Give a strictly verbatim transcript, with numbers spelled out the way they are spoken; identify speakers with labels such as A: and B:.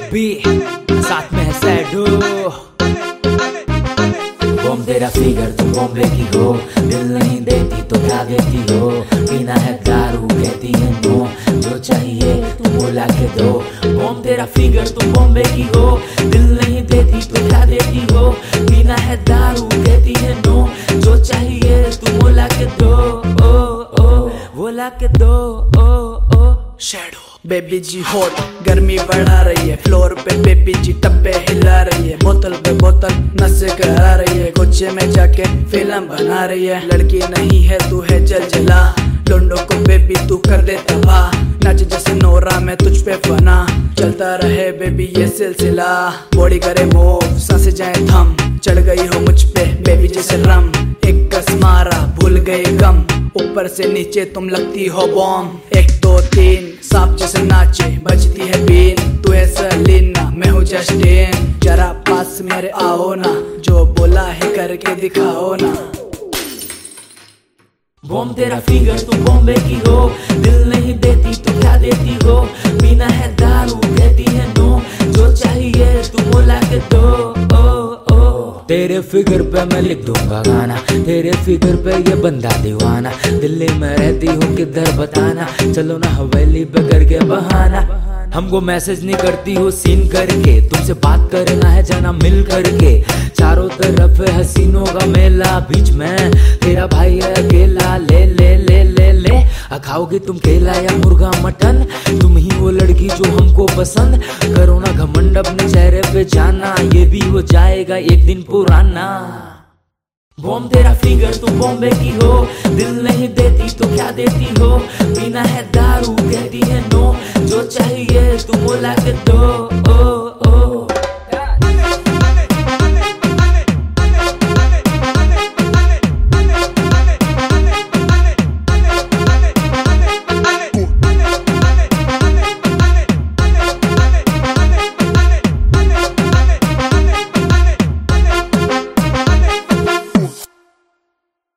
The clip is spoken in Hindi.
A: बेबी साथ में है सैडो।
B: बॉम तेरा फिगर तुम बॉम्बे की हो, दिल नहीं देती तो क्या देती हो, पीना है दारू कहती है नो, जो चाहिए तुम बोला के दो। बॉम तेरा फिगर तुम बॉम्बे की हो, दिल नहीं देती तो क्या देती हो, पीना है दारू कहती है नो, जो चाहिए तुम बोला के दो। ओ ओ बोला के दो। ओ ओ
C: शैडो बेबी जी हॉट गर्मी बढ़ा रही है, फ्लोर पे बेबी जी टप्पे हिला रही है, बोतल पे बोतल नशे करा रही है, गुच्छे में जाके फिल्म बना रही है। लड़की नहीं है तू है जल जला, लोंडो को बेबी तू कर दे तबाह, नाच जैसे नोरा में तुझ पे फना, चलता रहे बेबी ये सिलसिला, बॉडी करे वो सांसें जाए थम, चढ़ गई हो मुझ पे बेबी जैसे रम, एक कस मारा भूल गए गम, ऊपर से नीचे तुम लगती हो बॉम्ब। एक दो तीन सांप जैसे नाचे बजती है बीन, तू है सलीना मैं हूँ जस्टिन, जरा पास मेरे आओ ना, जो बोला है करके दिखाओ ना।
B: बॉम तेरा फिगर तुम बॉम्बे की हो, दिल नहीं देती तो क्या देती हो, पीना है दारू कहती है नो, जो चाहिए तुम बोला के दो। ओ ओ
A: तेरे फिगर पे मैं लिख दूंगा गाना, तेरे फिगर पे ये बंदा दीवाना, दिल्ली में रहती हूँ किधर बताना, चलो ना हवेली पे करके बहाना। हमको मैसेज नहीं करती हो सीन करके, तुमसे बात करना है जाना मिल करके, चारों तरफ है हसीनों का मेला, बीच में तेरा भाई है अकेला, ले ले ले ले ले खाओगी तुम केला या मुर्गा मटन, तुम ही वो लड़की जो हमको पसंद, करो ना घमंड अपने चेहरे पे जाना, ये भी हो जाएगा एक दिन पुराना।
B: बॉम तेरा फिगर तुम बॉम्बे की हो, दिल नहीं देती तो क्या देती हो, पीना है